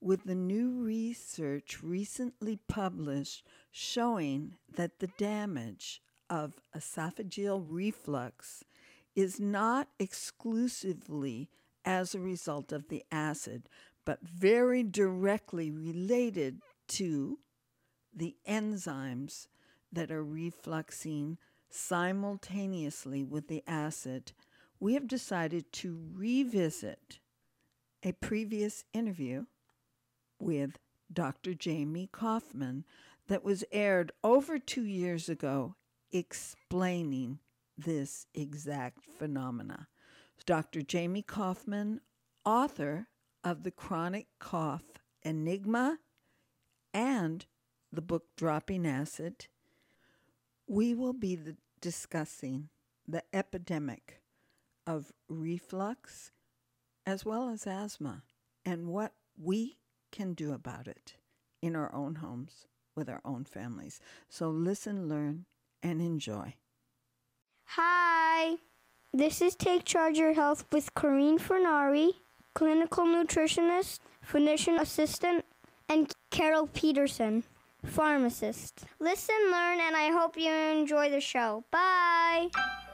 with the new research recently published showing that the damage of esophageal reflux is not exclusively as a result of the acid, but very directly related to the enzymes that are refluxing simultaneously with the acid, we have decided to revisit a previous interview with Dr. Jamie Kaufman that was aired over 2 years ago explaining this exact phenomena. Dr. Jamie Kaufman, author of The Chronic Cough Enigma and the book Dropping Acid, we will be discussing the epidemic of reflux as well as asthma and what we can do about it in our own homes with our own families. So listen, learn, and enjoy. Hi, this is Take Charge Your Health with Corinne Fernari, clinical nutritionist, physician assistant, and Carol Peterson, pharmacist. Listen, learn, and I hope you enjoy the show. Bye.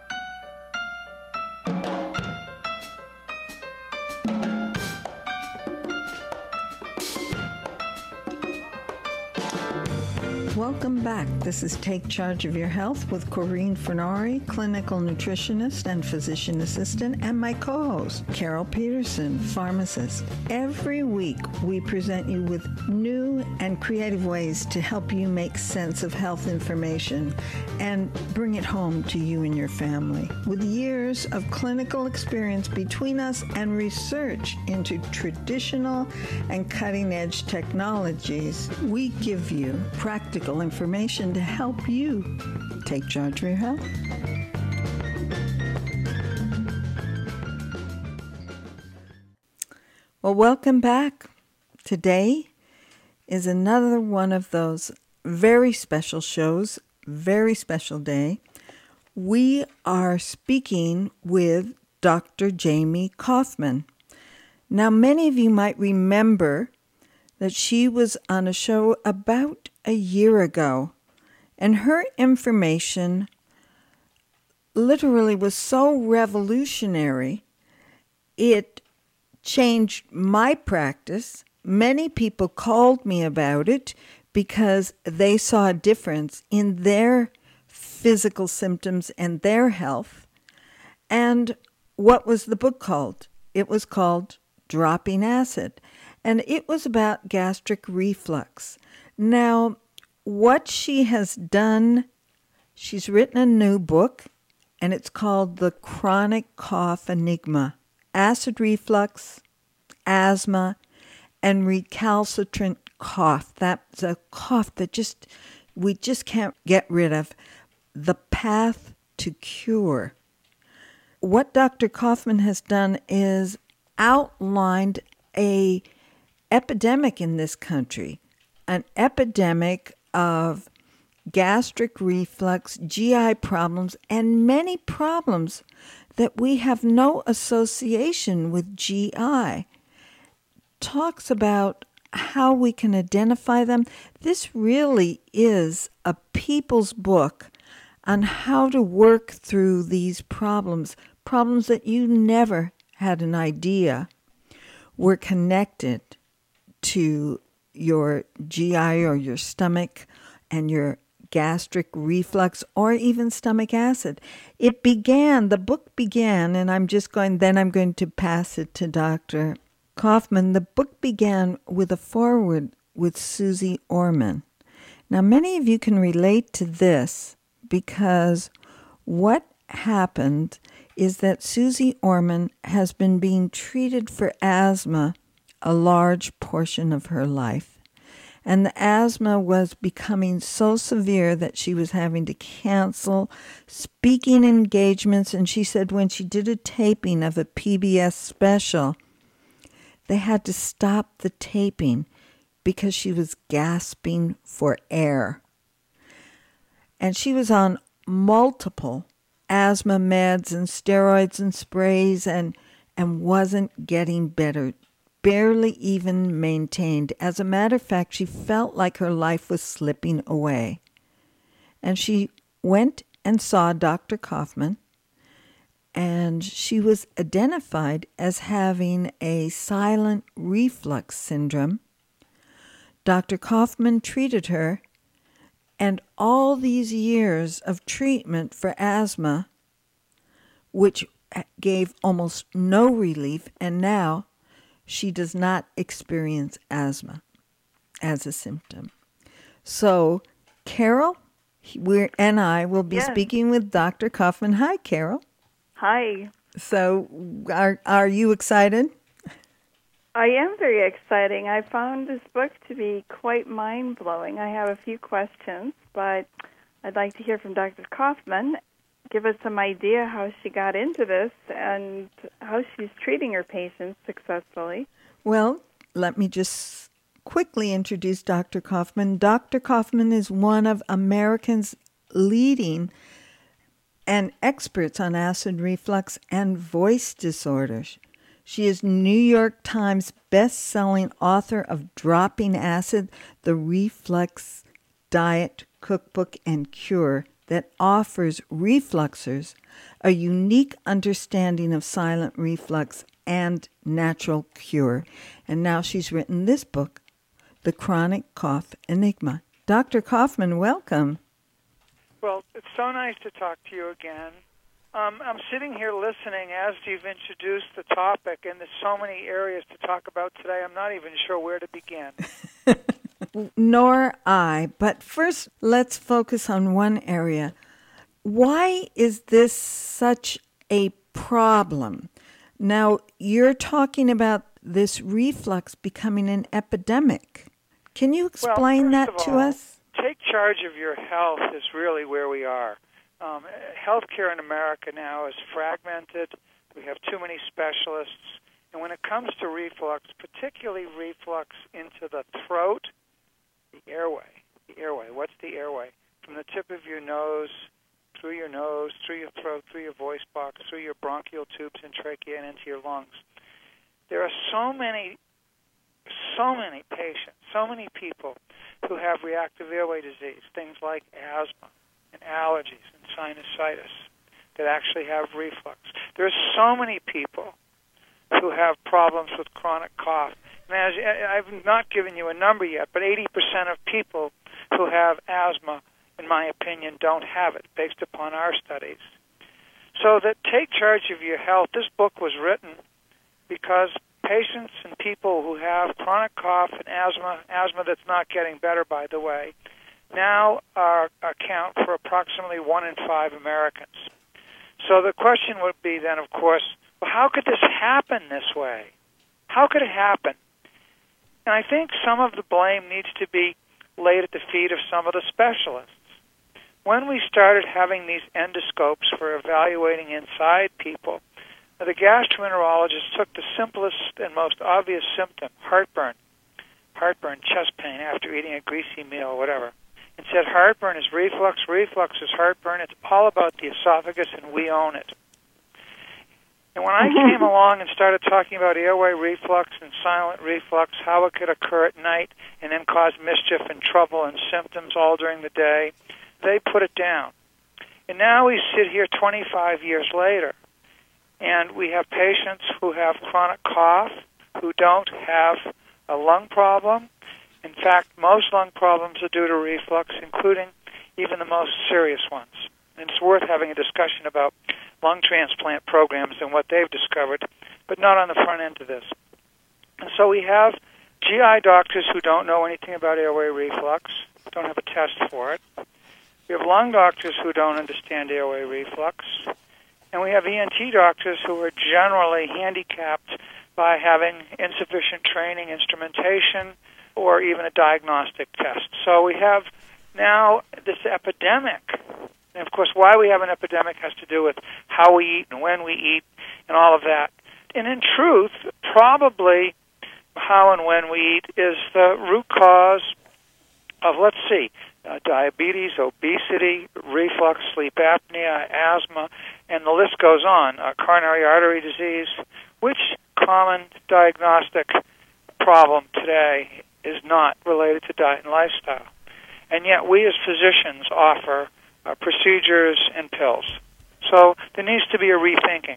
Welcome back. This is Take Charge of Your Health with Corinne Fernari, clinical nutritionist and physician assistant, and my co-host, Carol Peterson, pharmacist. Every week, we present you with new and creative ways to help you make sense of health information and bring it home to you and your family. With years of clinical experience between us and research into traditional and cutting-edge technologies, we give you practical information to help you take charge of your health. Well, welcome back. Today is another one of those very special shows, very special day. We are speaking with Dr. Jamie Kaufman. Now, many of you might remember that she was on a show about a year ago, and her information literally was so revolutionary, it changed my practice. Many people called me about it because they saw a difference in their physical symptoms and their health. And what was the book called? It was called Dropping Acid. And it was about gastric reflux. Now, what she has done, she's written a new book, and it's called The Chronic Cough Enigma: Acid Reflux, Asthma, and Recalcitrant Cough. That's a cough that we just can't get rid of. The path to cure. What Dr. Kaufman has done is outlined a epidemic in this country, an epidemic of gastric reflux, GI problems, and many problems that we have no association with GI. Talks about how we can identify them. This really is a people's book on how to work through these problems that you never had an idea were connected to your GI or your stomach and your gastric reflux or even stomach acid. The book began, and I'm going to pass it to Dr. Kaufman. The book began with a foreword with Susie Orman. Now, many of you can relate to this because what happened is that Susie Orman has been being treated for asthma a large portion of her life. And the asthma was becoming so severe that she was having to cancel speaking engagements. And she said when she did a taping of a PBS special, they had to stop the taping because she was gasping for air. And she was on multiple asthma meds and steroids and sprays and wasn't getting better. barely even maintained. As a matter of fact, she felt like her life was slipping away. And she went and saw Dr. Kaufman, and she was identified as having a silent reflux syndrome. Dr. Kaufman treated her, and all these years of treatment for asthma, which gave almost no relief, and now she does not experience asthma as a symptom. So, Carol, and I will be speaking with Dr. Kaufman. Hi, Carol. Hi. So, are you excited? I am very exciting. I found this book to be quite mind-blowing. I have a few questions, but I'd like to hear from Dr. Kaufman. Give us some idea how she got into this and how she's treating her patients successfully. Well, let me just quickly introduce Dr. Kaufman. Dr. Kaufman is one of Americans' leading and experts on acid reflux and voice disorders. She is New York Times best-selling author of Dropping Acid, the Reflux Diet Cookbook and Cure that offers refluxers a unique understanding of silent reflux and natural cure. And now she's written this book, The Chronic Cough Enigma. Dr. Kaufman, welcome. Well, it's so nice to talk to you again. I'm sitting here listening as you've introduced the topic, and there's so many areas to talk about today, I'm not even sure where to begin. Nor I. But first, let's focus on one area. Why is this such a problem? Now, you're talking about this reflux becoming an epidemic. Can you explain that to us? Take charge of your health is really where we are. Healthcare in America now is fragmented. We have too many specialists. And when it comes to reflux, particularly reflux into the throat, the airway. What's the airway? From the tip of your nose, through your throat, through your voice box, through your bronchial tubes and trachea and into your lungs. There are so many patients, so many people who have reactive airway disease, things like asthma and allergies and sinusitis that actually have reflux. There are so many people who have problems with chronic cough. And I've not given you a number yet, but 80% of people who have asthma, in my opinion, don't have it, based upon our studies. So that take charge of your health. This book was written because patients and people who have chronic cough and asthma that's not getting better, by the way, now account for approximately 1 in 5 Americans. So the question would be then, of course, well, how could this happen this way? How could it happen? And I think some of the blame needs to be laid at the feet of some of the specialists. When we started having these endoscopes for evaluating inside people, the gastroenterologist took the simplest and most obvious symptom, heartburn, chest pain after eating a greasy meal or whatever, and said heartburn is reflux, reflux is heartburn, it's all about the esophagus and we own it. And when I came along and started talking about airway reflux and silent reflux, how it could occur at night and then cause mischief and trouble and symptoms all during the day, they put it down. And now we sit here 25 years later, and we have patients who have chronic cough, who don't have a lung problem. In fact, most lung problems are due to reflux, including even the most serious ones. And it's worth having a discussion about lung transplant programs and what they've discovered, but not on the front end of this. And so we have GI doctors who don't know anything about airway reflux, don't have a test for it. We have lung doctors who don't understand airway reflux. And we have ENT doctors who are generally handicapped by having insufficient training, instrumentation, or even a diagnostic test. So we have now this epidemic. And, of course, why we have an epidemic has to do with how we eat and when we eat and all of that. And in truth, probably how and when we eat is the root cause of, diabetes, obesity, reflux, sleep apnea, asthma, and the list goes on, coronary artery disease, which common diagnostic problem today is not related to diet and lifestyle. And yet we as physicians offer procedures and pills. So there needs to be a rethinking.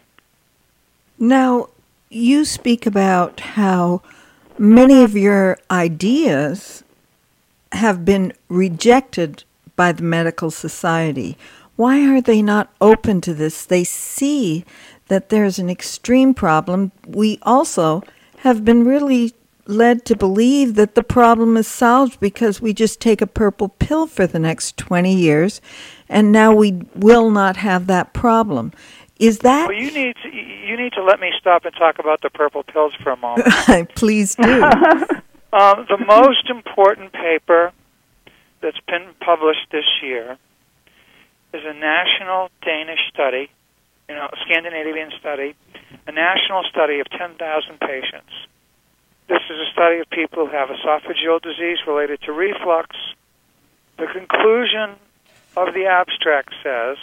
Now, you speak about how many of your ideas have been rejected by the medical society. Why are they not open to this? They see that there's an extreme problem. We also have been really led to believe that the problem is solved because we just take a purple pill for the next 20 years, and now we will not have that problem. Is that... Well, you need to let me stop and talk about the purple pills for a moment. Please do. The most important paper that's been published this year is a national Danish study, a Scandinavian study, a national study of 10,000 patients. This is a study of people who have esophageal disease related to reflux. The conclusion of the abstract says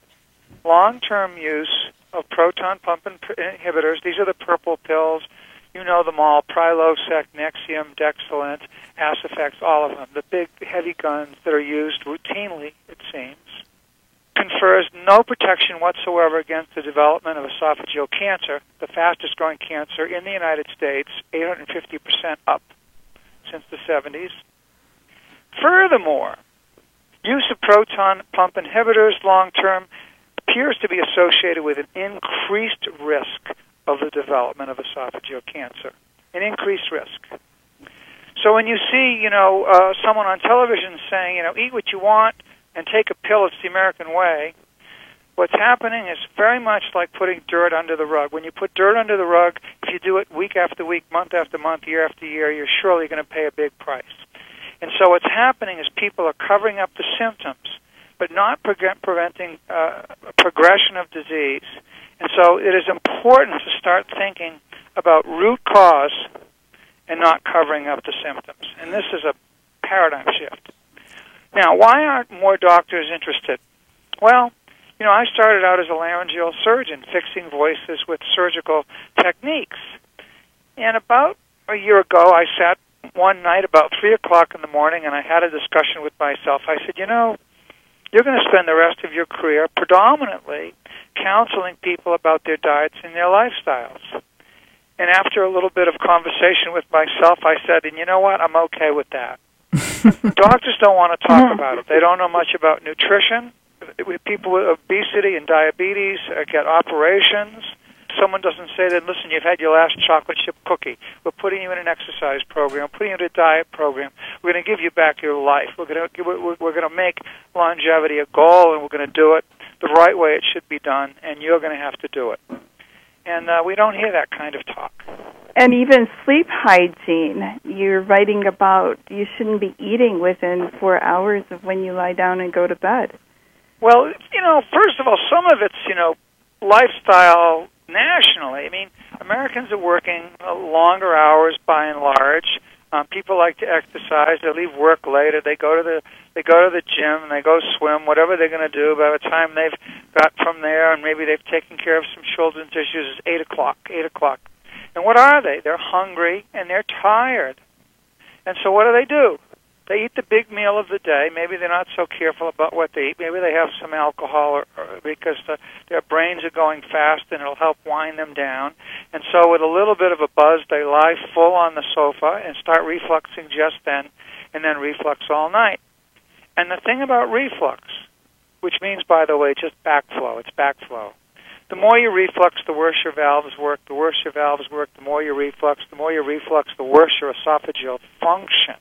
long-term use of proton pump inhibitors, these are the purple pills, you know them all, Prilosec, Nexium, Dexilant, Acifex, all of them, the big heavy guns that are used routinely, it seems, confers no protection whatsoever against the development of esophageal cancer, the fastest growing cancer in the United States, 850% up since the 70s. Furthermore, use of proton pump inhibitors long-term appears to be associated with an increased risk of the development of esophageal cancer, an increased risk. So when you see, someone on television saying, eat what you want and take a pill, it's the American way, what's happening is very much like putting dirt under the rug. When you put dirt under the rug, if you do it week after week, month after month, year after year, you're surely going to pay a big price. And so what's happening is people are covering up the symptoms, but not preventing progression of disease. And so it is important to start thinking about root cause and not covering up the symptoms. And this is a paradigm shift. Now, why aren't more doctors interested? Well, I started out as a laryngeal surgeon, fixing voices with surgical techniques. And about a year ago, I sat one night about 3 o'clock in the morning, and I had a discussion with myself. I said, you're going to spend the rest of your career predominantly counseling people about their diets and their lifestyles. And after a little bit of conversation with myself, I said, and you know what, I'm okay with that. Doctors don't want to talk about it. They don't know much about nutrition. People with obesity and diabetes get operations. Someone doesn't say that, listen, you've had your last chocolate chip cookie. We're putting you in an exercise program. We're putting you in a diet program. We're going to give you back your life. We're going to make longevity a goal, and we're going to do it the right way it should be done, and you're going to have to do it. And we don't hear that kind of talk. And even sleep hygiene. You're writing about you shouldn't be eating within 4 hours of when you lie down and go to bed. Well, first of all, some of it's, lifestyle nationally. I mean, Americans are working longer hours by and large. People like to exercise. They leave work later. They go to the gym and they go swim. Whatever they're going to do. By the time they've got from there, and maybe they've taken care of some children's issues, it's 8 o'clock. 8 o'clock. And what are they? They're hungry and they're tired. And so what do? They eat the big meal of the day. Maybe they're not so careful about what they eat. Maybe they have some alcohol or because their brains are going fast and it'll help wind them down. And so with a little bit of a buzz, they lie full on the sofa and start refluxing just then, and then reflux all night. And the thing about reflux, which means, by the way, just backflow, it's backflow. The more you reflux, the worse your valves work. The worse your valves work, the more you reflux. The more you reflux, the worse your esophageal function.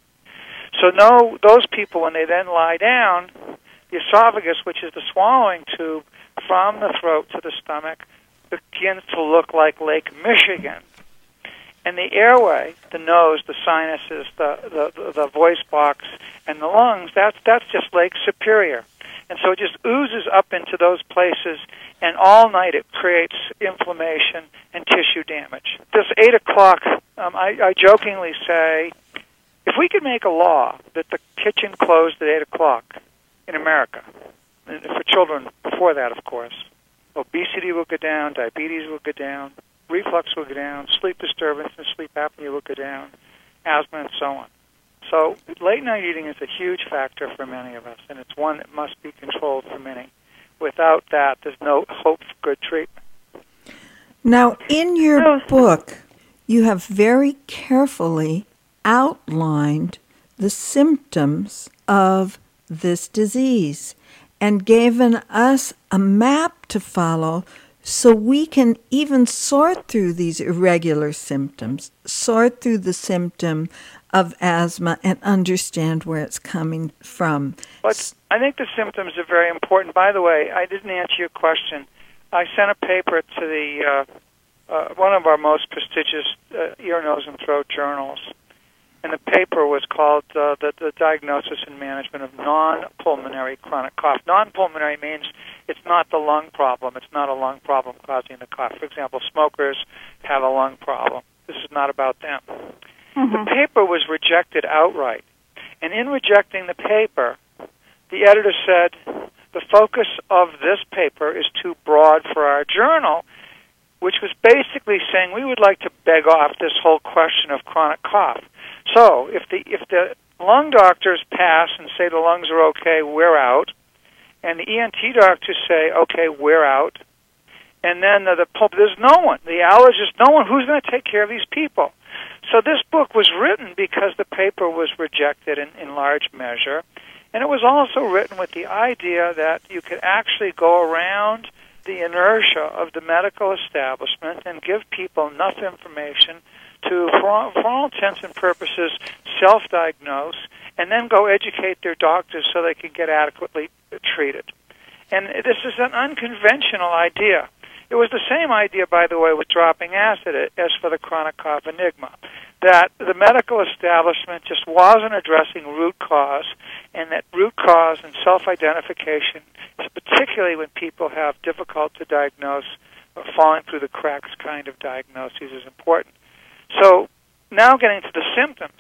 So those people, when they then lie down, the esophagus, which is the swallowing tube from the throat to the stomach, begins to look like Lake Michigan. And the airway, the nose, the sinuses, the voice box, and the lungs, that's just Lake Superior. And so it just oozes up into those places, and all night it creates inflammation and tissue damage. This 8 o'clock, I jokingly say, if we could make a law that the kitchen closed at 8 o'clock in America, and for children before that, of course, obesity will go down, diabetes will go down, reflux will go down, sleep disturbance and sleep apnea will go down, asthma and so on. So late-night eating is a huge factor for many of us, and it's one that must be controlled for many. Without that, there's no hope for good treatment. Now, in your book, you have very carefully outlined the symptoms of this disease and given us a map to follow so we can even sort through these irregular symptoms, sort through the symptom of asthma and understand where it's coming from. But I think the symptoms are very important. By the way, I didn't answer your question. I sent a paper to the one of our most prestigious ear, nose, and throat journals, and the paper was called the Diagnosis and Management of Non-Pulmonary Chronic Cough. Non-pulmonary means it's not the lung problem. It's not a lung problem causing the cough. For example, smokers have a lung problem. This is not about them. The paper was rejected outright. And in rejecting the paper, the editor said, the focus of this paper is too broad for our journal, which was basically saying we would like to beg off this whole question of chronic cough. So if the lung doctors pass and say the lungs are okay, we're out, and the ENT doctors say, okay, we're out, and then there's no one, the allergist, no one, who's going to take care of these people? So this book was written because the paper was rejected in large measure, and it was also written with the idea that you could actually go around the inertia of the medical establishment and give people enough information to, for all intents and purposes, self-diagnose and then go educate their doctors so they can get adequately treated. And this is an unconventional idea. It was the same idea, by the way, with dropping acid as for the chronic cough enigma, that the medical establishment just wasn't addressing root cause, and that root cause and self-identification, particularly when people have difficult to diagnose or falling through the cracks kind of diagnoses, is important. So now getting to the symptoms.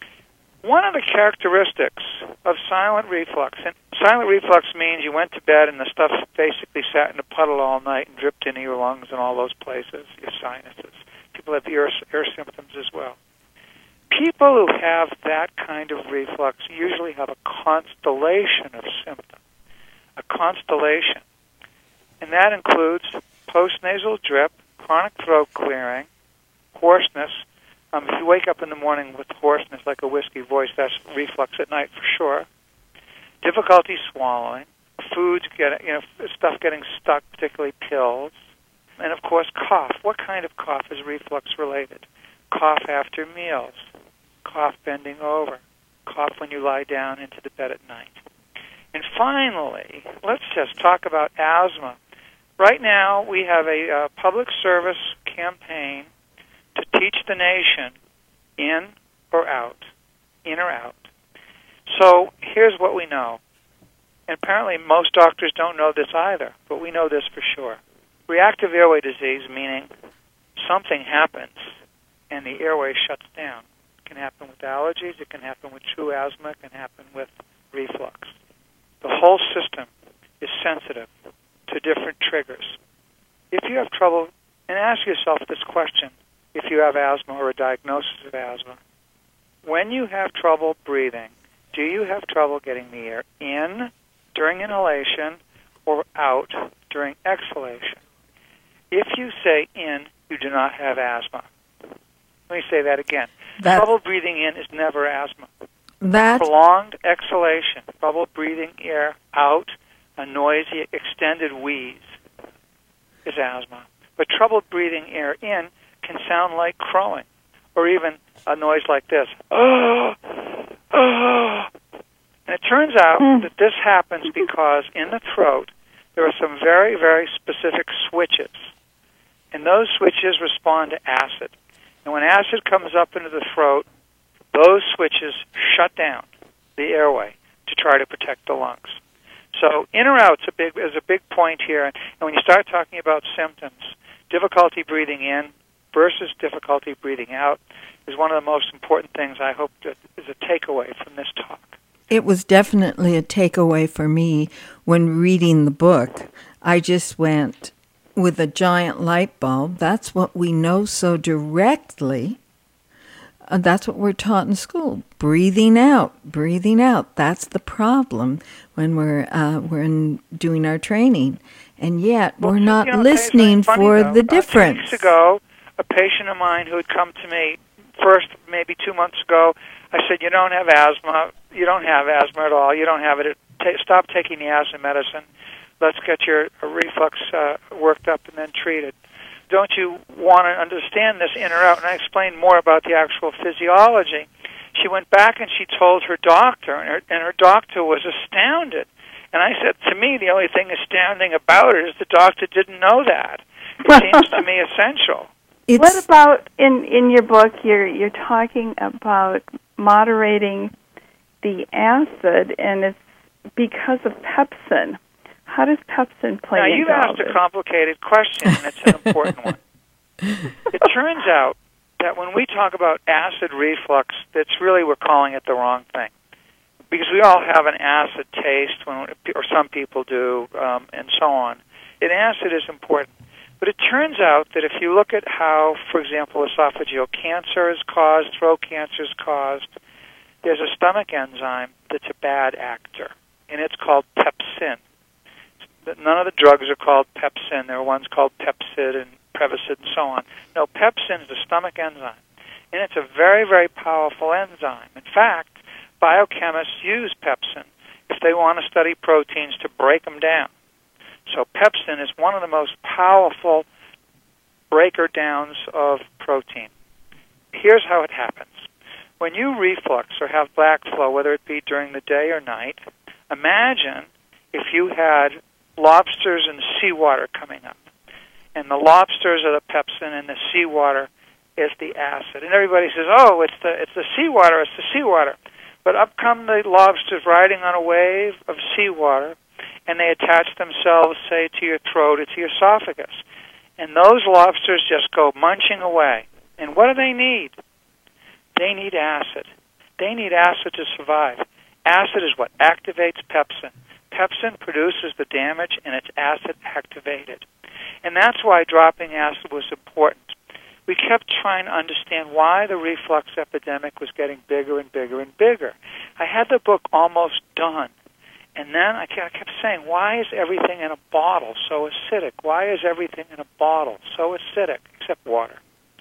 One of the characteristics of silent reflux, and silent reflux means you went to bed and the stuff basically sat in a puddle all night and dripped into your lungs and all those places, your sinuses. People have ear symptoms as well. People who have that kind of reflux usually have a constellation of symptoms, a constellation. And that includes postnasal drip, chronic throat clearing, hoarseness. If you wake up in the morning with hoarseness like a whiskey voice, that's reflux at night for sure. Difficulty swallowing, foods stuff getting stuck, particularly pills, and of course cough. What kind of cough is reflux related? Cough after meals, cough bending over, cough when you lie down into the bed at night. And finally, let's just talk about asthma. Right now, we have a public service campaign to teach the nation in or out. So here's what we know. And apparently most doctors don't know this either, but we know this for sure. Reactive airway disease, meaning something happens and the airway shuts down. It can happen with allergies, it can happen with true asthma, it can happen with reflux. The whole system is sensitive to different triggers. If you have trouble, and ask yourself this question, if you have asthma or a diagnosis of asthma, when you have trouble breathing, do you have trouble getting the air in during inhalation or out during exhalation? If you say in, you do not have asthma. Let me say that again. Trouble breathing in is never asthma. Prolonged exhalation, trouble breathing air out, a noisy, extended wheeze is asthma. But trouble breathing air in can sound like crowing, or even a noise like this. Oh, oh. And it turns out that this happens because in the throat there are some very, very specific switches. And those switches respond to acid. And when acid comes up into the throat, those switches shut down the airway to try to protect the lungs. So in or out is a big point here. And when you start talking about symptoms, difficulty breathing in versus difficulty breathing out is one of the most important things I hope is a takeaway from this talk. It was definitely a takeaway for me when reading the book. I just went, with a giant light bulb. That's what we know so directly. That's what we're taught in school. Breathing out, breathing out. That's the problem when we're doing our training. And yet we're not listening for the difference. 2 weeks ago, a patient of mine who had come to me first, maybe 2 months ago, I said, you don't have asthma. You don't have asthma at all. You don't have it. Stop taking the asthma medicine. Let's get your reflux worked up and then treated. Don't you want to understand this in or out? And I explained more about the actual physiology. She went back and she told her doctor, and her doctor was astounded. And I said, to me, the only thing astounding about it is the doctor didn't know that. It seems to me essential. What about in your book? You're talking about moderating the acid, and it's because of pepsin. How does pepsin play into all this? Now, you've asked a complicated question, and it's an important one. It turns out that when we talk about acid reflux, that's really, we're calling it the wrong thing. Because we all have an acid taste, or some people do, and so on. And acid is important. But it turns out that if you look at how, for example, esophageal cancer is caused, throat cancer is caused, there's a stomach enzyme that's a bad actor, and it's called pepsin. None of the drugs are called pepsin. There are ones called Pepcid and Prevacid and so on. No, pepsin is the stomach enzyme, and it's a very, very powerful enzyme. In fact, biochemists use pepsin if they want to study proteins to break them down. So pepsin is one of the most powerful breaker downs of protein. Here's how it happens. When you reflux or have backflow, whether it be during the day or night, imagine if you had lobsters and seawater coming up. And the lobsters are the pepsin and the seawater is the acid. And everybody says, oh, it's the seawater, it's the seawater. But up come the lobsters riding on a wave of seawater, and they attach themselves, say, to your throat or to your esophagus. And those lobsters just go munching away. And what do they need? They need acid. They need acid to survive. Acid is what activates pepsin. Pepsin produces the damage, and it's acid-activated. And that's why dropping acid was important. We kept trying to understand why the reflux epidemic was getting bigger and bigger and bigger. I had the book almost done. And then I kept saying, why is everything in a bottle so acidic? Why is everything in a bottle so acidic, except water?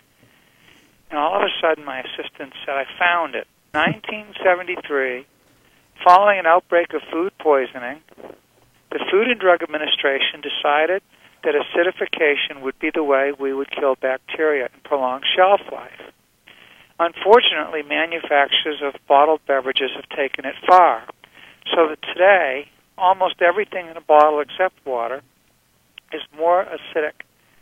And all of a sudden, my assistant said, I found it. 1973, following an outbreak of food poisoning, the Food and Drug Administration decided that acidification would be the way we would kill bacteria and prolong shelf life. Unfortunately, manufacturers of bottled beverages have taken it far, so that today, almost everything in a bottle except water is more acidic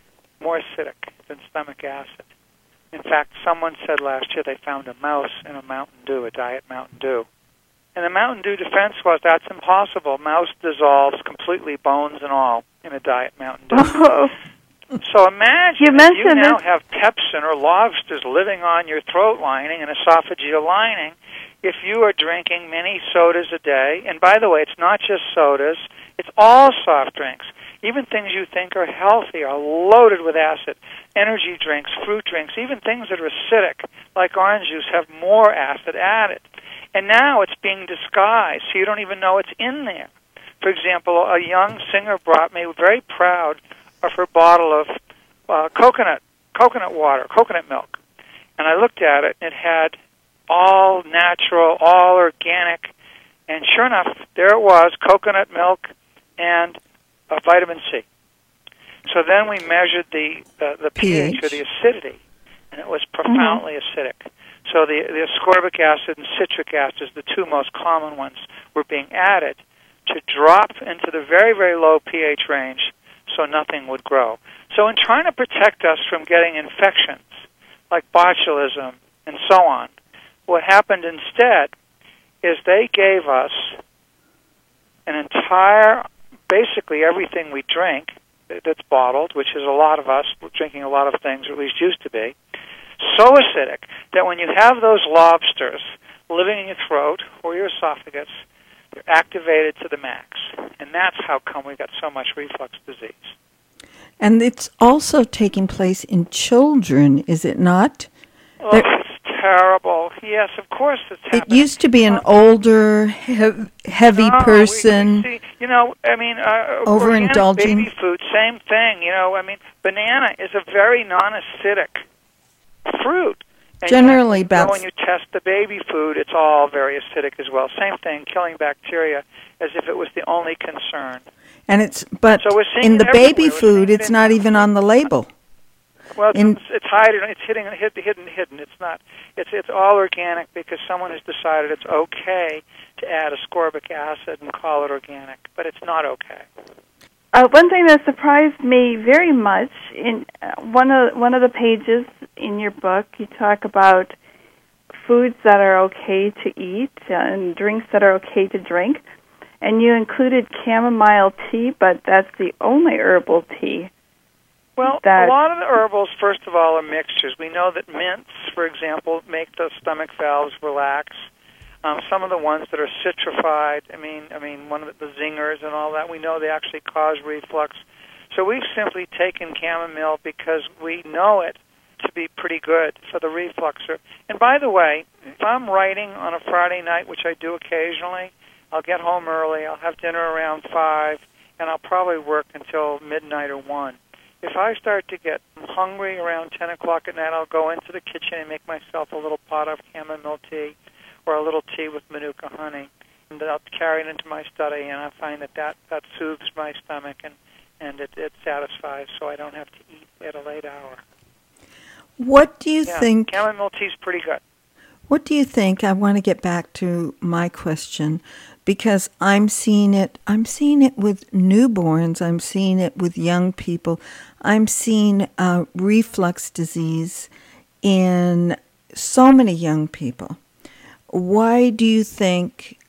than stomach acid. In fact, someone said last year they found a mouse in a Mountain Dew, a Diet Mountain Dew. And the Mountain Dew defense was, that's impossible. Mouse dissolves completely, bones and all, in a Diet Mountain Dew. Oh. So imagine if you now have pepsin or lobsters living on your throat lining and esophageal lining if you are drinking many sodas a day. And by the way, it's not just sodas, it's all soft drinks. Even things you think are healthy are loaded with acid. Energy drinks, fruit drinks, even things that are acidic, like orange juice, have more acid added. And now it's being disguised, so you don't even know it's in there. For example, a young singer brought me, very proud, of her bottle of coconut water, coconut milk. And I looked at it, and it had all natural, all organic, and sure enough, there it was, coconut milk and vitamin C. So then we measured the pH, or the acidity, and it was profoundly acidic. So the ascorbic acid and citric acid, the two most common ones, were being added to drop into the very, very low pH range so nothing would grow. So in trying to protect us from getting infections like botulism and so on, what happened instead is they gave us an entire, basically everything we drink that's bottled, which is a lot of us drinking a lot of things, or at least used to be, so acidic that when you have those lobsters living in your throat or your esophagus, they're activated to the max. And that's how come we got so much reflux disease. And it's also taking place in children, is it not? Oh, it's terrible. Yes, of course it's happening. It used to be an older, heavy person. We see, overindulging. Baby food, same thing. Banana is a very non-acidic fruit. And Generally, when you test the baby food, it's all very acidic as well. Same thing, killing bacteria as if it was the only concern. And but so in the baby food, it's not even on the label. Well, it's hidden. It's hidden. It's not. It's all organic because someone has decided it's okay to add ascorbic acid and call it organic, but it's not okay. One thing that surprised me very much in one of the pages in your book, you talk about foods that are okay to eat and drinks that are okay to drink, and you included chamomile tea, but that's the only herbal tea. Well, a lot of the herbals, first of all, are mixtures. We know that mints, for example, make the stomach valves relax. Some of the ones that are citrified, one of the zingers and all that, we know they actually cause reflux. So we've simply taken chamomile because we know it to be pretty good for the refluxer. And by the way, if I'm writing on a Friday night, which I do occasionally, I'll get home early, I'll have dinner around 5, and I'll probably work until midnight or 1. If I start to get hungry around 10 o'clock at night, I'll go into the kitchen and make myself a little pot of chamomile tea or a little tea with Manuka honey. And I'll carry it into my study, and I find that soothes my stomach and it satisfies, so I don't have to eat at a late hour. What do you think? Chamomile tea is pretty good. What do you think? I want to get back to my question because I'm seeing it with newborns. I'm seeing it with young people. I'm seeing reflux disease in so many young people. Why do you think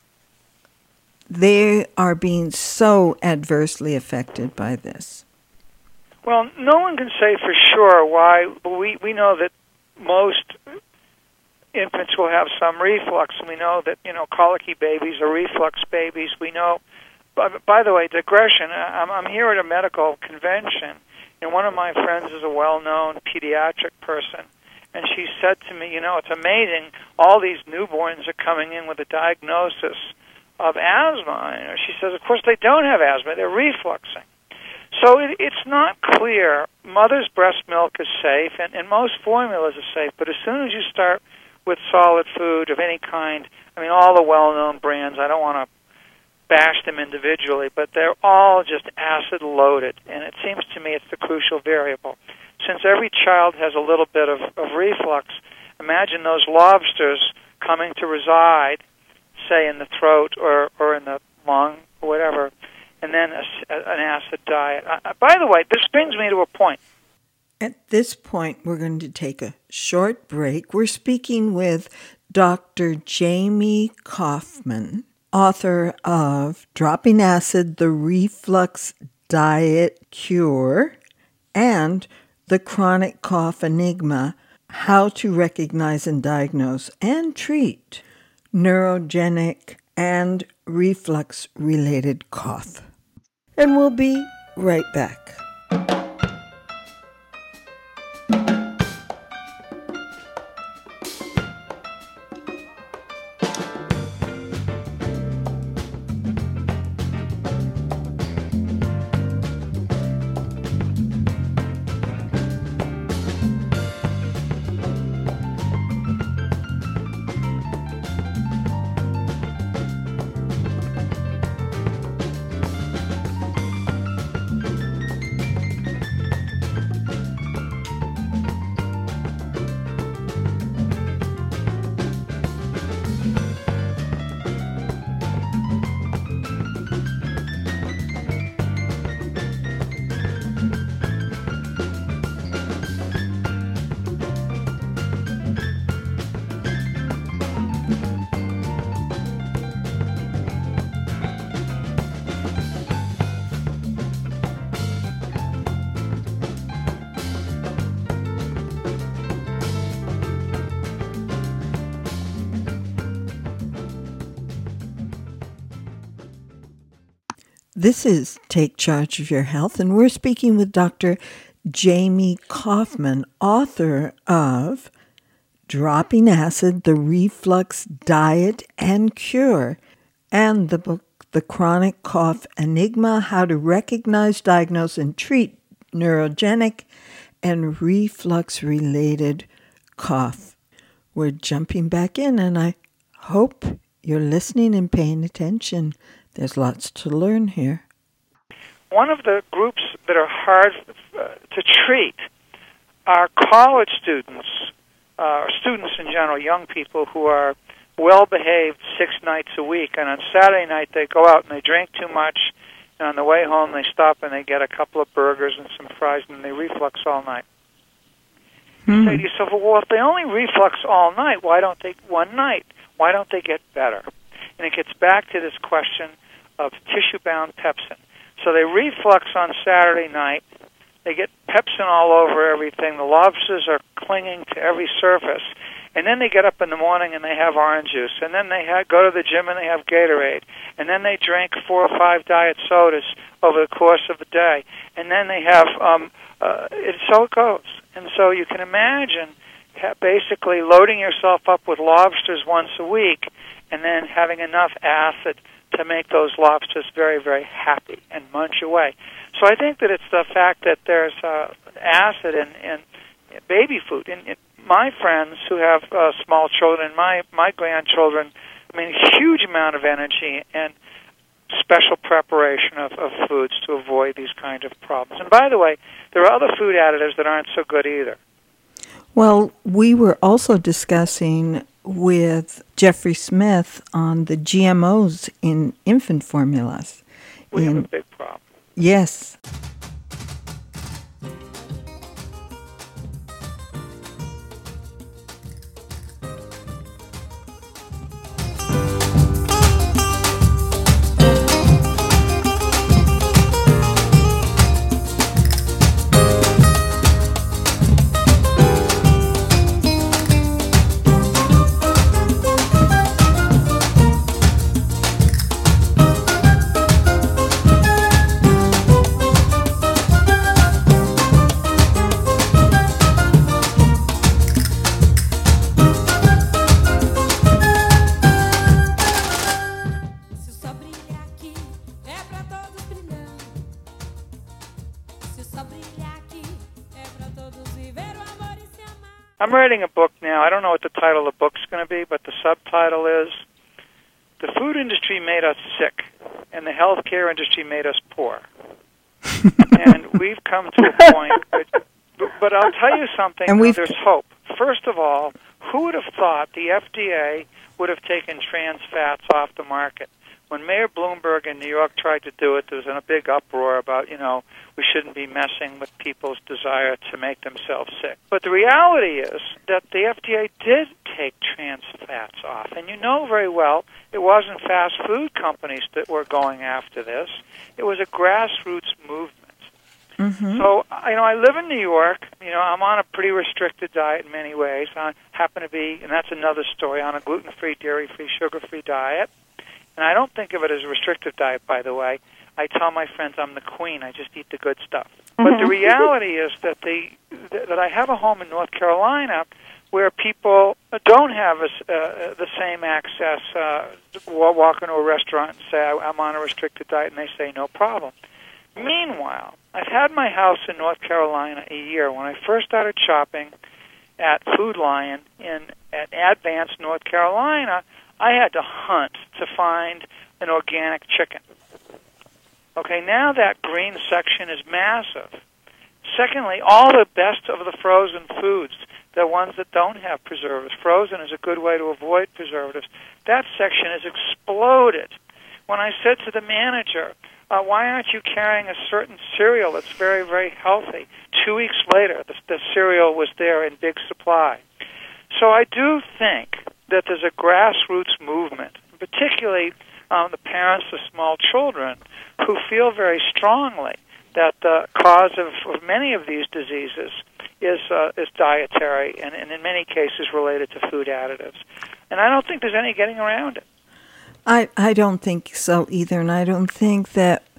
they are being so adversely affected by this? Well, no one can say for sure why, but we know that most infants will have some reflux. We know that, colicky babies are reflux babies. We know, by the way, digression, I'm here at a medical convention, and one of my friends is a well-known pediatric person, and she said to me, it's amazing, all these newborns are coming in with a diagnosis of asthma. She says, of course, they don't have asthma, they're refluxing. So it's not clear. Mother's breast milk is safe, and most formulas are safe, but as soon as you start with solid food of any kind, all the well-known brands, I don't want to bash them individually, but they're all just acid-loaded, and it seems to me it's the crucial variable. Since every child has a little bit of reflux, imagine those lobsters coming to reside, say, in the throat or in the lung or whatever, and then an acid diet. By the way, this brings me to a point. At this point, we're going to take a short break. We're speaking with Dr. Jamie Kaufman, author of Dropping Acid, The Reflux Diet Cure, and The Chronic Cough Enigma, How to Recognize and Diagnose and Treat Neurogenic and Reflux-Related Cough. And we'll be right back. This is Take Charge of Your Health, and we're speaking with Dr. Jamie Kaufman, author of Dropping Acid, The Reflux Diet and Cure, and the book The Chronic Cough Enigma, How to Recognize, Diagnose, and Treat Neurogenic and Reflux-Related Cough. We're jumping back in, and I hope you're listening and paying attention. There's lots to learn here. One of the groups that are hard to treat are college students, or students in general, young people who are well-behaved 6 nights a week, and on Saturday night they go out and they drink too much, and on the way home they stop and they get a couple of burgers and some fries, and they reflux all night. You say to yourself, well, if they only reflux all night, why don't they one night? Why don't they get better? And it gets back to this question of tissue-bound pepsin. So they reflux on Saturday night. They get pepsin all over everything. The lobsters are clinging to every surface. And then they get up in the morning and they have orange juice. And then they go to the gym and they have Gatorade. And then they drink 4 or 5 diet sodas over the course of the day. And then they have, so it goes. And so you can imagine basically loading yourself up with lobsters once a week and then having enough acid to make those lobsters very, very happy and munch away. So I think that it's the fact that there's acid in baby food. And my friends who have small children, my grandchildren, I mean, a huge amount of energy and special preparation of foods to avoid these kind of problems. And by the way, there are other food additives that aren't so good either. Well, we were also discussing with Jeffrey Smith on the GMOs in infant formulas. We have a big problem. Yes. I'm writing a book now. I don't know what the title of the book's going to be, but the subtitle is The Food Industry Made Us Sick, and the Healthcare Industry Made Us Poor. And we've come to a point, but I'll tell you something, there's hope. First of all, who would have thought the FDA would have taken trans fats off the market? When Mayor Bloomberg in New York tried to do it, there was a big uproar about, we shouldn't be messing with people's desire to make themselves sick. But the reality is that the FDA did take trans fats off. And you know very well it wasn't fast food companies that were going after this. It was a grassroots movement. Mm-hmm. So, I live in New York. I'm on a pretty restricted diet in many ways. I happen to be, and that's another story, on a gluten-free, dairy-free, sugar-free diet. And I don't think of it as a restrictive diet, by the way. I tell my friends I'm the queen. I just eat the good stuff. Mm-hmm. But the reality is that that I have a home in North Carolina where people don't have the same access. Walk into a restaurant and say, I'm on a restricted diet, and they say, no problem. Meanwhile, I've had my house in North Carolina a year. When I first started shopping at Food Lion at Advance, North Carolina, I had to hunt to find an organic chicken. Okay, now that green section is massive. Secondly, all the best of the frozen foods, the ones that don't have preservatives. Frozen is a good way to avoid preservatives. That section has exploded. When I said to the manager, why aren't you carrying a certain cereal that's very, very healthy? 2 weeks later, the cereal was there in big supply. So I do think that there's a grassroots movement, particularly the parents of small children, who feel very strongly that the cause of many of these diseases is dietary and in many cases related to food additives. And I don't think there's any getting around it. I don't think so either, and I don't think that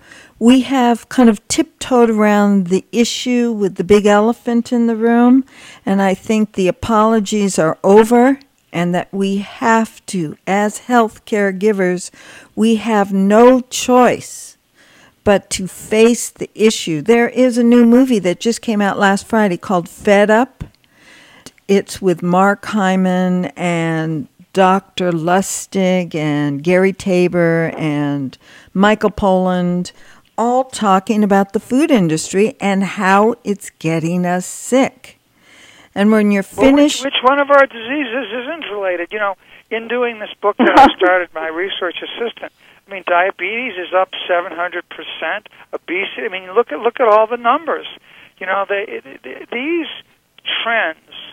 we have kind of tiptoed around the issue with the big elephant in the room, and I think the apologies are over, and that we have to, as health caregivers, we have no choice but to face the issue. There is a new movie that just came out last Friday called Fed Up. It's with Mark Hyman and Dr. Lustig and Gary Tabor and Michael Pollan, all talking about the food industry and how it's getting us sick. And when you're finished... Which one of our diseases isn't related? You know, in doing this book that I started, my research assistant, I mean, diabetes is up 700%. Obesity, I mean, look at all the numbers. You know, these trends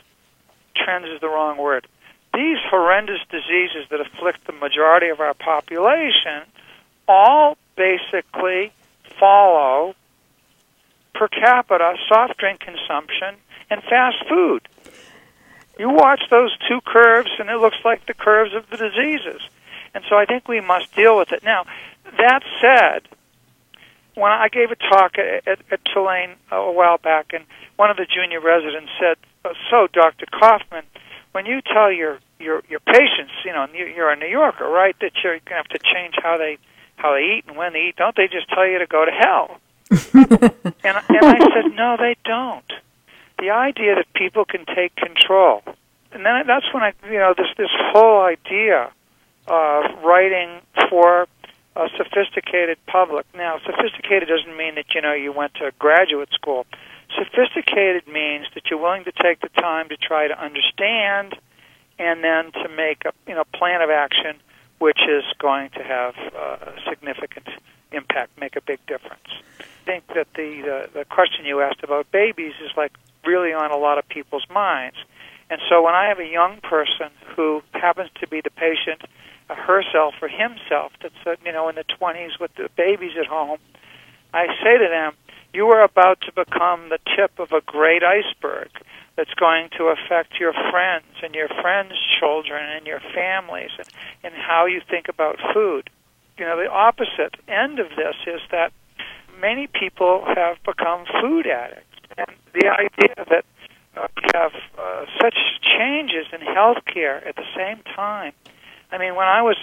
is the wrong word. These horrendous diseases that afflict the majority of our population all basically follow per capita soft drink consumption and fast food. You watch those two curves, and it looks like the curves of the diseases. And so I think we must deal with it. Now, that said, when I gave a talk at Tulane a while back, and one of the junior residents said, "So, Dr. Kaufman, when you tell your patients, you know, you're a New Yorker, right, that you're going to have to change how they eat and when they eat, don't they just tell you to go to hell?" and I said, no, they don't. The idea that people can take control, and then that's when this whole idea of writing for a sophisticated public. Now, sophisticated doesn't mean that you went to graduate school. Sophisticated means that you're willing to take the time to try to understand, and then to make a plan of action which is going to have a significant impact, make a big difference. I think that the question you asked about babies is like really on a lot of people's minds. And so when I have a young person who happens to be the patient herself or himself that's in the 20s with the babies at home, I say to them, you are about to become the tip of a great iceberg that's going to affect your friends and your friends' children and your families and how you think about food. The opposite end of this is that many people have become food addicts. And the idea that we have such changes in healthcare at the same time. I mean, when I was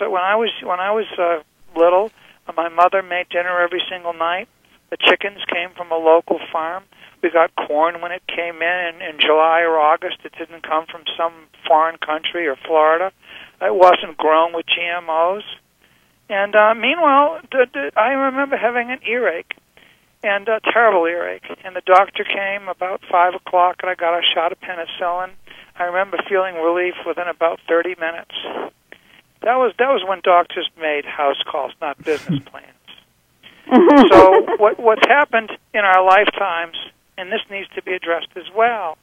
little, my mother made dinner every single night. The chickens came from a local farm. We got corn when it came in July or August. It didn't come from some foreign country or Florida. It wasn't grown with GMOs. And meanwhile, I remember having an earache, and a terrible earache. And the doctor came about 5 o'clock, and I got a shot of penicillin. I remember feeling relief within about 30 minutes. That was when doctors made house calls, not business plans. So what's happened in our lifetimes, and this needs to be addressed as well,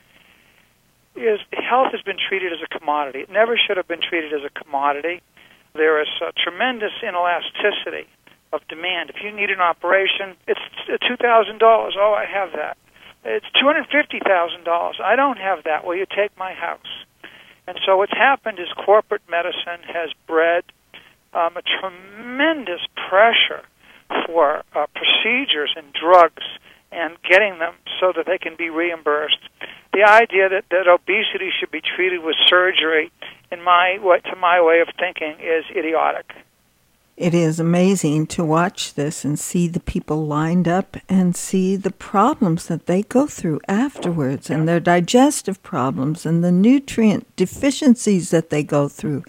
is health has been treated as a commodity. It never should have been treated as a commodity. There is a tremendous inelasticity of demand. If you need an operation, it's $2,000. Oh, I have that. It's $250,000. I don't have that. Will you take my house? And so what's happened is corporate medicine has bred a tremendous pressure for procedures and drugs and getting them so that they can be reimbursed. The idea that obesity should be treated with surgery, to my way of thinking, is idiotic. It is amazing to watch this and see the people lined up and see the problems that they go through afterwards, and their digestive problems and the nutrient deficiencies that they go through,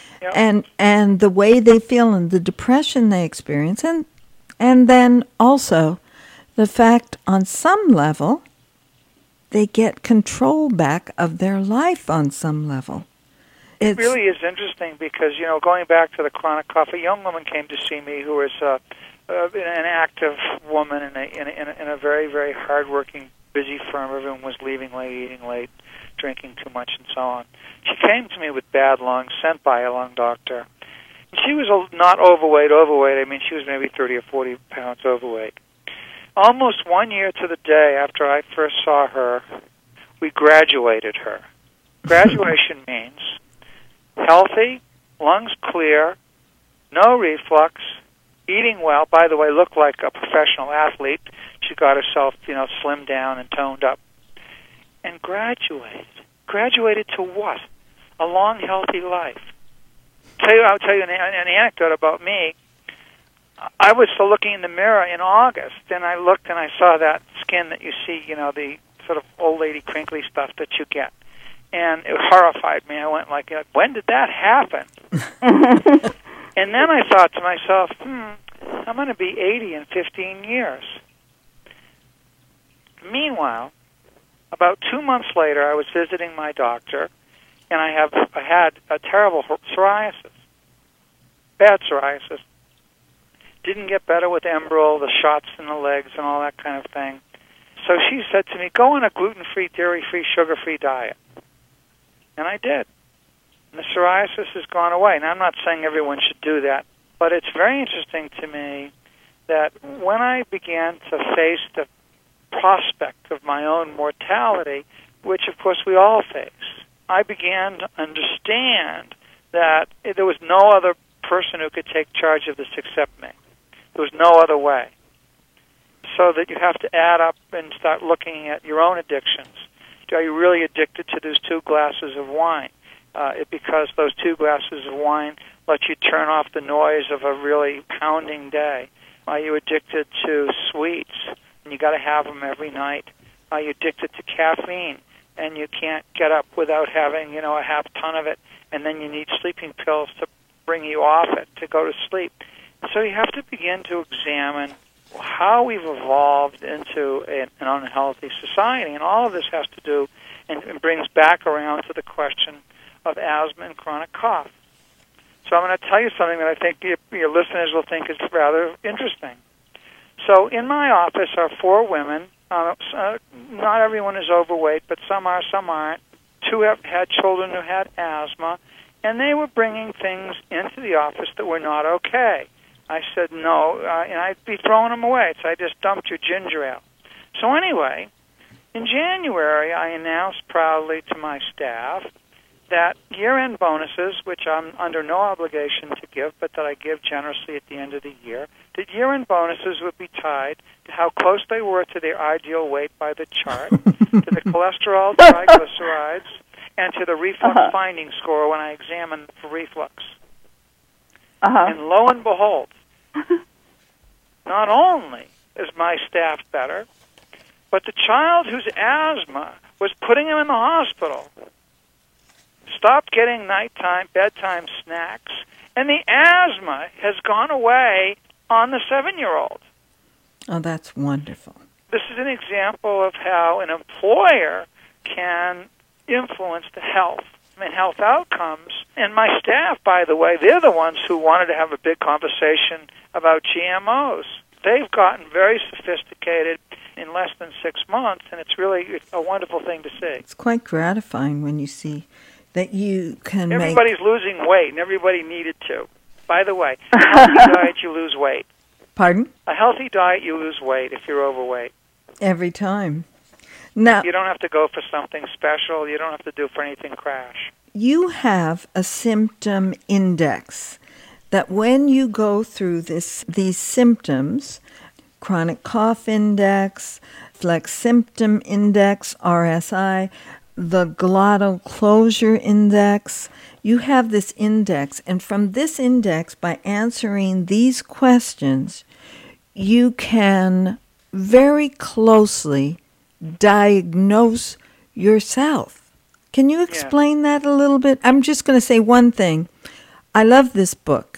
and the way they feel and the depression they experience, and then also the fact on some level they get control back of their life on some level. It really is interesting because, going back to the chronic cough, a young woman came to see me who was an active woman in a very, very hardworking, busy firm. Everyone was leaving late, eating late, drinking too much, and so on. She came to me with bad lungs, sent by a lung doctor. She was not overweight. I mean, she was maybe 30 or 40 pounds overweight. Almost 1 year to the day after I first saw her, we graduated her. Graduation means healthy, lungs clear, no reflux, eating well, by the way, looked like a professional athlete. She got herself, slimmed down and toned up. And graduated. Graduated to what? A long, healthy life. I'll tell you an anecdote about me. I was still looking in the mirror in August, and I looked and I saw that skin that you see, the sort of old lady crinkly stuff that you get. And it horrified me. I went like, when did that happen? And then I thought to myself, I'm going to be 80 in 15 years. Meanwhile, about 2 months later, I was visiting my doctor, and I had a terrible psoriasis, bad psoriasis. Didn't get better with Enbrel, the shots in the legs, and all that kind of thing. So she said to me, go on a gluten-free, dairy-free, sugar-free diet. And I did. And the psoriasis has gone away. Now, I'm not saying everyone should do that, but it's very interesting to me that when I began to face the prospect of my own mortality, which, of course, we all face, I began to understand that there was no other person who could take charge of this except me. There was no other way. So that you have to add up and start looking at your own addictions. Are you really addicted to those 2 glasses of wine? Because those 2 glasses of wine let you turn off the noise of a really pounding day. Are you addicted to sweets, and you got to have them every night? Are you addicted to caffeine, and you can't get up without having, a half ton of it, and then you need sleeping pills to bring you off it, to go to sleep? So you have to begin to examine how we've evolved into an unhealthy society, and all of this has to do and brings back around to the question of asthma and chronic cough. So I'm going to tell you something that I think your listeners will think is rather interesting. So in my office are 4 women. Not everyone is overweight, but some are, some aren't. 2 have had children who had asthma, and they were bringing things into the office that were not okay. I said no, and I'd be throwing them away, so I just dumped your ginger ale. So anyway, in January, I announced proudly to my staff that year-end bonuses, which I'm under no obligation to give, but that I give generously at the end of the year, that year-end bonuses would be tied to how close they were to their ideal weight by the chart, to the cholesterol, triglycerides, and to the reflux finding score when I examined for reflux. And lo and behold, not only is my staff better, but the child whose asthma was putting him in the hospital stopped getting nighttime, bedtime snacks, and the asthma has gone away on the 7-year-old. Oh, that's wonderful. This is an example of how an employer can influence the health and health outcomes. And my staff, by the way, they're the ones who wanted to have a big conversation about GMOs. They've gotten very sophisticated in less than 6 months, and it's really a wonderful thing to see. It's quite gratifying when you see that you can Everybody's losing weight, and everybody needed to. By the way, a healthy diet, you lose weight. Pardon? A healthy diet, you lose weight if you're overweight. Every time. Now, you don't have to go for something special. You don't have to do for anything crash. You have a symptom index that when you go through these symptoms, chronic cough index, flex symptom index, RSI, the glottal closure index, you have this index. And from this index, by answering these questions, you can very closely diagnose yourself. Can you explain that a little bit? I'm just going to say one thing. I love this book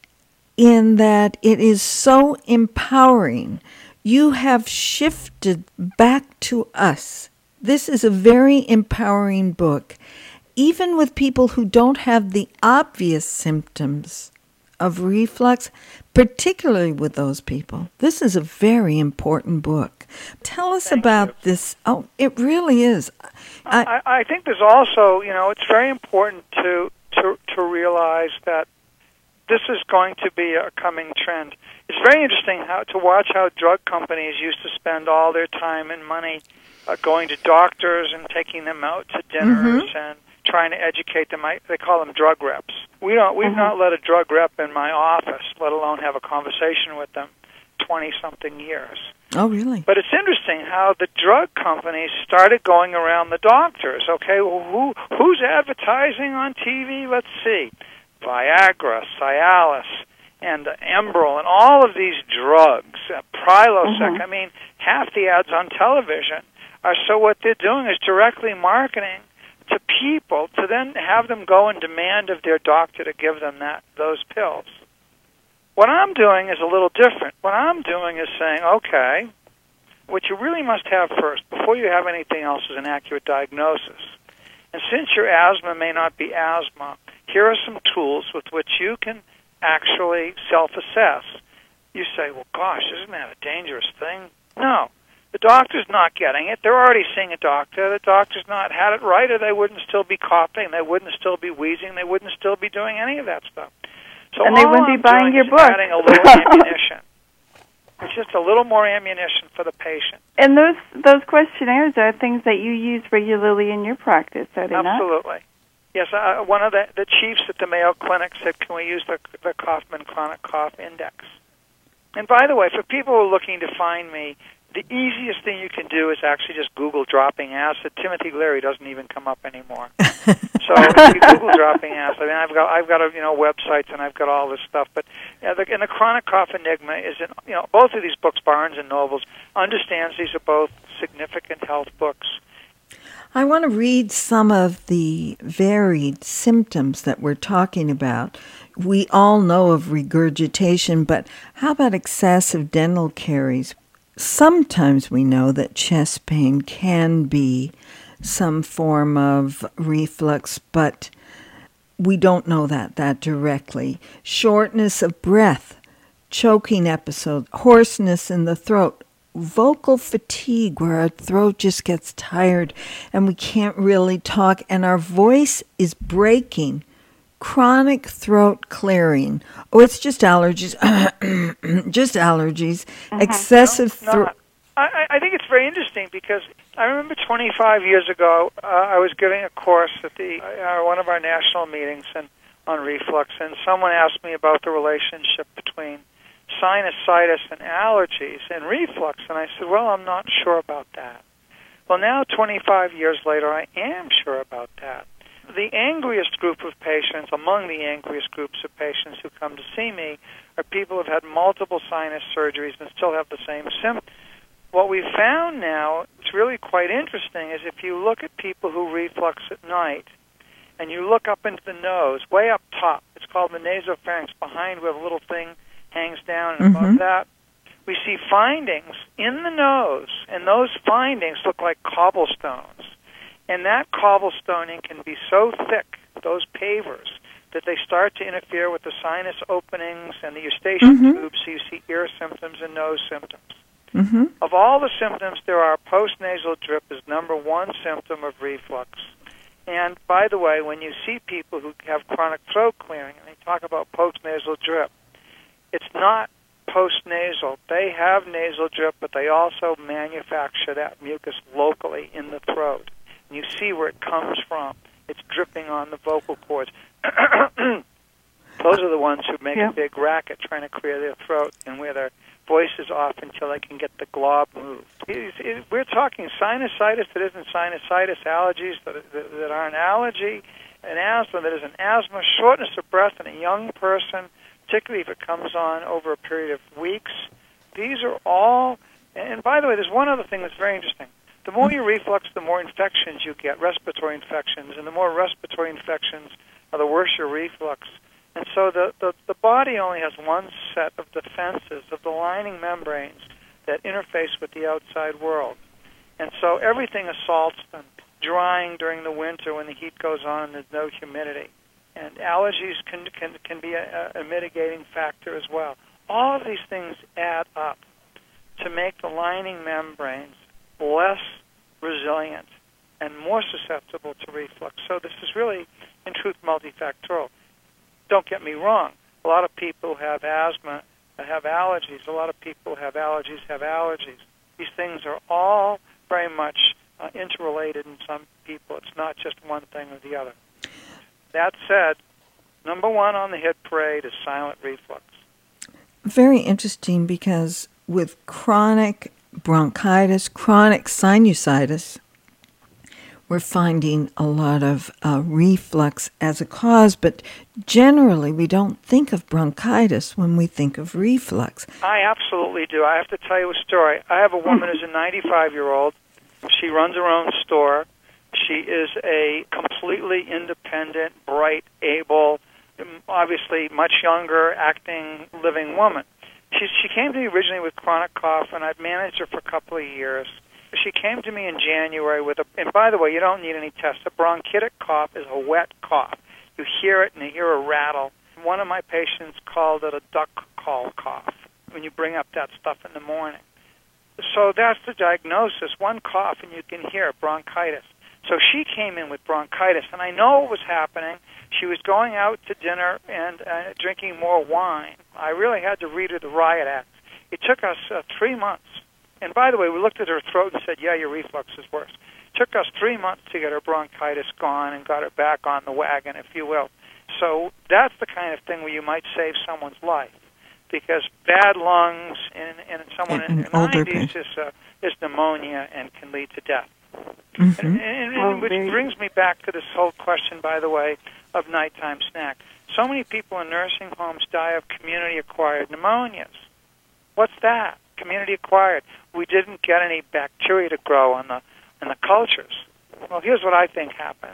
in that it is so empowering. You have shifted back to us. This is a very empowering book, even with people who don't have the obvious symptoms of reflux, particularly with those people. This is a very important book. Tell us about this. Oh, it really is. I think there's also, it's very important to realize that this is going to be a coming trend. It's very interesting to watch how drug companies used to spend all their time and money going to doctors and taking them out to dinners and trying to educate them. They call them drug reps. We've not let a drug rep in my office, let alone have a conversation with them, 20-something years. Oh, really? But it's interesting how the drug companies started going around the doctors. Okay, well, who's advertising on TV? Let's see. Viagra, Cialis, and Enbrel, and all of these drugs, Prilosec. I mean, half the ads on television are, so what they're doing is directly marketing to people to then have them go and demand of their doctor to give them those pills. What I'm doing is a little different. What I'm doing is saying, okay, what you really must have first, before you have anything else, is an accurate diagnosis. And since your asthma may not be asthma, here are some tools with which you can actually self-assess. You say, well, gosh, isn't that a dangerous thing? No. The doctor's not getting it. They're already seeing a doctor. The doctor's not had it right, or they wouldn't still be coughing. They wouldn't still be wheezing. They wouldn't still be doing any of that stuff. So and they wouldn't be buying your book. Adding a little ammunition. It's just a little more ammunition for the patient. And those questionnaires are things that you use regularly in your practice, are they not? Absolutely. Yes, one of the chiefs at the Mayo Clinic said, can we use the Kaufman Chronic Cough Index? And by the way, for people who are looking to find me, the easiest thing you can do is actually just Google dropping acid. Timothy Leary doesn't even come up anymore. So if you Google dropping acid, I mean, I've got websites and I've got all this stuff. But and the Chronic Cough Enigma is in both of these books. Barnes and Nobles understands these are both significant health books. I want to read some of the varied symptoms that we're talking about. We all know of regurgitation, but how about excessive dental caries? Sometimes we know that chest pain can be some form of reflux, but we don't know that directly. Shortness of breath, choking episode, hoarseness in the throat, vocal fatigue where our throat just gets tired and we can't really talk and our voice is breaking, chronic throat clearing. Oh, it's just allergies. Just allergies. Excessive throat. I think it's very interesting because I remember 25 years ago, I was giving a course at one of our national meetings on reflux, and someone asked me about the relationship between sinusitis and allergies and reflux, and I said, well, I'm not sure about that. Well, now 25 years later, I am sure about that. The angriest group of patients, among the angriest groups of patients who come to see me, are people who have had multiple sinus surgeries and still have the same symptoms. What we've found now, it's really quite interesting, is if you look at people who reflux at night, and you look up into the nose, way up top, it's called the nasopharynx, behind where the little thing hangs down, and above that, we see findings in the nose, and those findings look like cobblestones. And that cobblestoning can be so thick, those pavers, that they start to interfere with the sinus openings and the eustachian tubes, so you see ear symptoms and nose symptoms. Of all the symptoms there are, postnasal drip is number one symptom of reflux. And by the way, when you see people who have chronic throat clearing and they talk about postnasal drip, it's not postnasal. They have nasal drip, but they also manufacture that mucus locally in the throat. And you see where it comes from. It's dripping on the vocal cords. Those are the ones who make a big racket trying to clear their throat and wear their voices off until they can get the glob moved. We're talking sinusitis that isn't sinusitis, allergies that aren't allergy, an asthma that isn't asthma, shortness of breath in a young person, particularly if it comes on over a period of weeks. These are all, and by the way, there's one other thing that's very interesting. The more you reflux, the more infections you get, respiratory infections, and the more respiratory infections, the worse your reflux. And so the body only has one set of defenses, of the lining membranes that interface with the outside world. And so everything assaults them, drying during the winter when the heat goes on and there's no humidity. And allergies can be a mitigating factor as well. All of these things add up to make the lining membranes less resilient and more susceptible to reflux. So this is really, in truth, multifactorial. Don't get me wrong. A lot of people have asthma, have allergies. A lot of people have allergies, have allergies. These things are all very much interrelated in some people. It's not just one thing or the other. That said, number one on the hit parade is silent reflux. Very interesting, because with chronic bronchitis, chronic sinusitis, we're finding a lot of reflux as a cause, but generally we don't think of bronchitis when we think of reflux. I absolutely do. I have to tell you a story. I have a woman who's a 95-year-old. She runs her own store. She is a completely independent, bright, able, obviously much younger, acting, living woman. She came to me originally with chronic cough, and I've managed her for a couple of years. She came to me in January with and by the way, you don't need any tests. A bronchitic cough is a wet cough. You hear it and you hear a rattle. One of my patients called it a duck call cough when you bring up that stuff in the morning. So that's the diagnosis. One cough and you can hear bronchitis. So she came in with bronchitis, and I know what was happening. She was going out to dinner and drinking more wine. I really had to read her the riot act. It took us 3 months. And by the way, we looked at her throat and said, yeah, your reflux is worse. It took us 3 months to get her bronchitis gone and got her back on the wagon, if you will. So that's the kind of thing where you might save someone's life, because bad lungs in someone in their 90s is pneumonia and can lead to death. Mm-hmm. And which brings me back to this whole question, by the way, of nighttime snack. So many people in nursing homes die of community-acquired pneumonias. What's that? Community-acquired. We didn't get any bacteria to grow in the cultures. Well, here's what I think happens.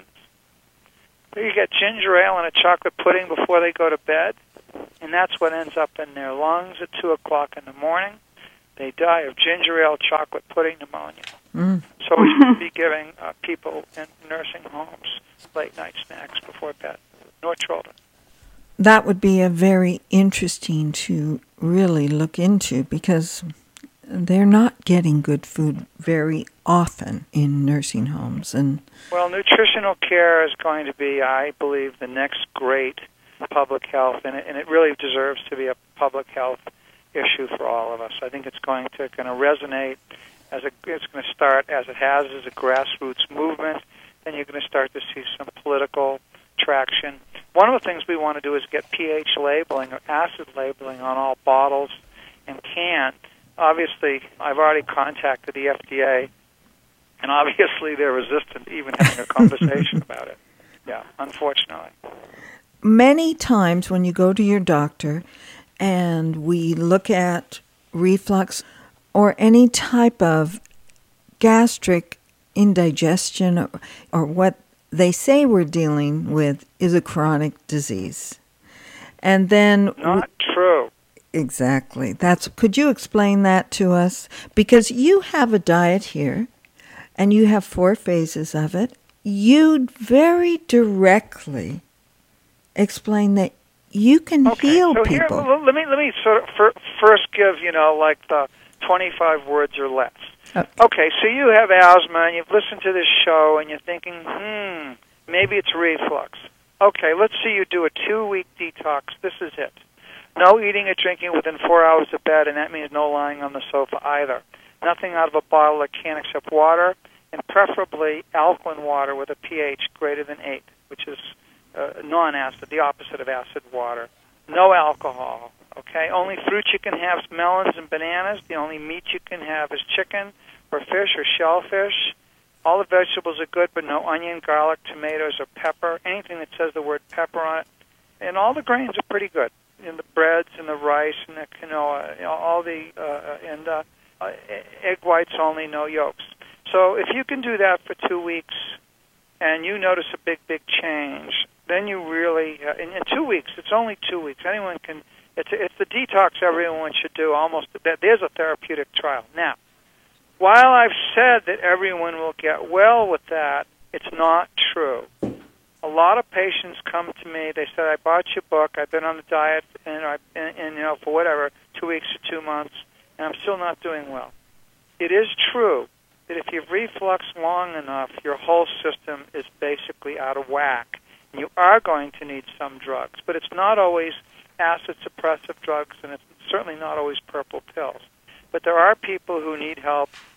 You get ginger ale and a chocolate pudding before they go to bed, and that's what ends up in their lungs at 2 o'clock in the morning. They die of ginger ale, chocolate pudding pneumonia. So we should be giving people in nursing homes late-night snacks before bed, nor children. That would be a very interesting to really look into, because they're not getting good food very often in nursing homes. Well, nutritional care is going to be, I believe, the next great public health, and it really deserves to be a public health issue for all of us. I think it's going to resonate it's going to start as it has as a grassroots movement, and you're going to start to see some political traction. One of the things we want to do is get pH labeling or acid labeling on all bottles and cans. Obviously, I've already contacted the FDA, and obviously they're resistant to even having a conversation about it. Yeah, unfortunately. Many times when you go to your doctor and we look at reflux or any type of gastric indigestion, or what they say we're dealing with is a chronic disease. And then... Not true. Exactly. Could you explain that to us? Because you have a diet here, and you have 4 phases of it. You very directly explain that you can heal so people. Here, let me sort of first give, like the 25 words or less. Okay, so you have asthma, and you've listened to this show, and you're thinking, maybe it's reflux. Okay, let's see you do a 2-week detox. This is it. No eating or drinking within 4 hours of bed, and that means no lying on the sofa either. Nothing out of a bottle or can except water, and preferably alkaline water with a pH greater than 8, which is non-acid, the opposite of acid water. No alcohol. Okay, only fruit you can have is melons and bananas. The only meat you can have is chicken or fish or shellfish. All the vegetables are good, but no onion, garlic, tomatoes, or pepper. Anything that says the word pepper on it. And all the grains are pretty good. And the breads and the rice and the quinoa, all the egg whites only, no yolks. So if you can do that for 2 weeks and you notice a big change, then you really, in 2 weeks, it's only 2 weeks. Anyone can, it's the detox everyone should do almost. There's a therapeutic trial. Now, while I've said that everyone will get well with that, it's not true. A lot of patients come to me, they said, I bought your book, I've been on the diet, and for whatever, 2 weeks or 2 months, and I'm still not doing well. It is true that if you've refluxed long enough, your whole system is basically out of whack. And you are going to need some drugs, but it's not always acid suppressive drugs, and it's certainly not always purple pills. But there are people who need help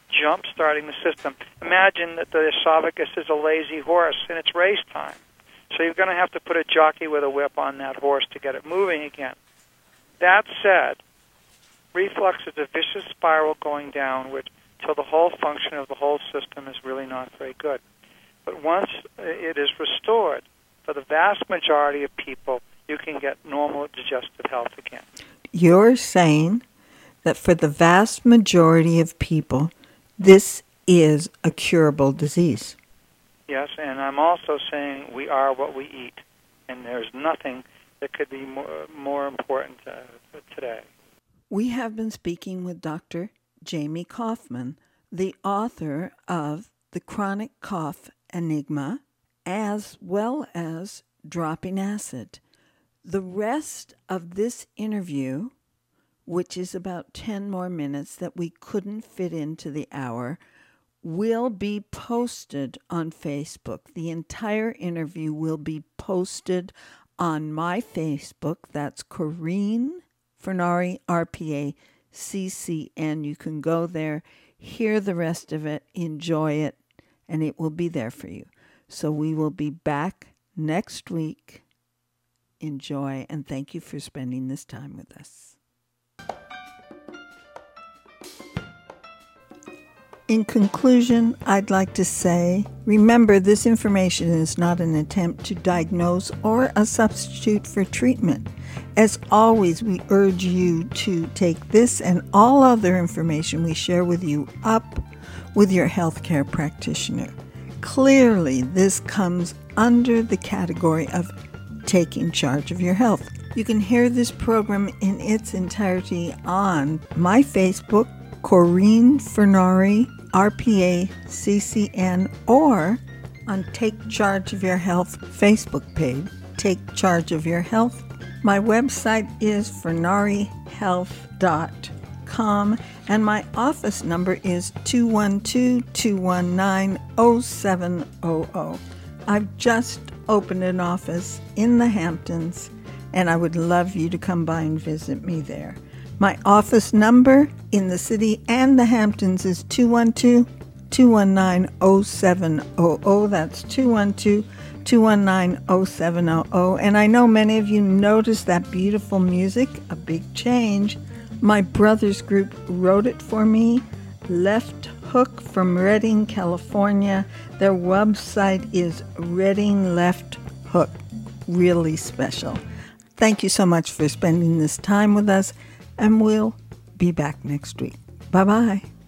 jump-starting the system. Imagine that the esophagus is a lazy horse and it's race time. So you're going to have to put a jockey with a whip on that horse to get it moving again. That said, reflux is a vicious spiral going downward till the whole function of the whole system is really not very good. But once it is restored, for the vast majority of people, you can get normal digestive health again. You're saying that for the vast majority of people, this is a curable disease. Yes, and I'm also saying we are what we eat, and there's nothing that could be more important today. We have been speaking with Dr. Jamie Kaufman, the author of The Chronic Cough Enigma, as well as Dropping Acid. The rest of this interview, which is about 10 more minutes that we couldn't fit into the hour, will be posted on Facebook. The entire interview will be posted on my Facebook. That's Corinne Furnari, RPA, CCN. You can go there, hear the rest of it, enjoy it, and it will be there for you. So we will be back next week. Enjoy, and thank you for spending this time with us. In conclusion, I'd like to say, remember, this information is not an attempt to diagnose or a substitute for treatment. As always, we urge you to take this and all other information we share with you up with your healthcare practitioner. Clearly, this comes under the category of taking charge of your health. You can hear this program in its entirety on my Facebook, Corinne Furnari, RPA, CCN, or on Take Charge of Your Health Facebook page, Take Charge of Your Health. My website is furnarihealth.com, and my office number is 212-219-0700. I've just opened an office in the Hamptons, and I would love you to come by and visit me there. My office number in the city and the Hamptons is 212-219-0700. That's 212-219-0700. And I know many of you noticed that beautiful music, A Big Change. My brother's group wrote it for me, Left Hook from Redding, California. Their website is Redding Left Hook. Really special. Thank you so much for spending this time with us, and we'll be back next week. Bye-bye.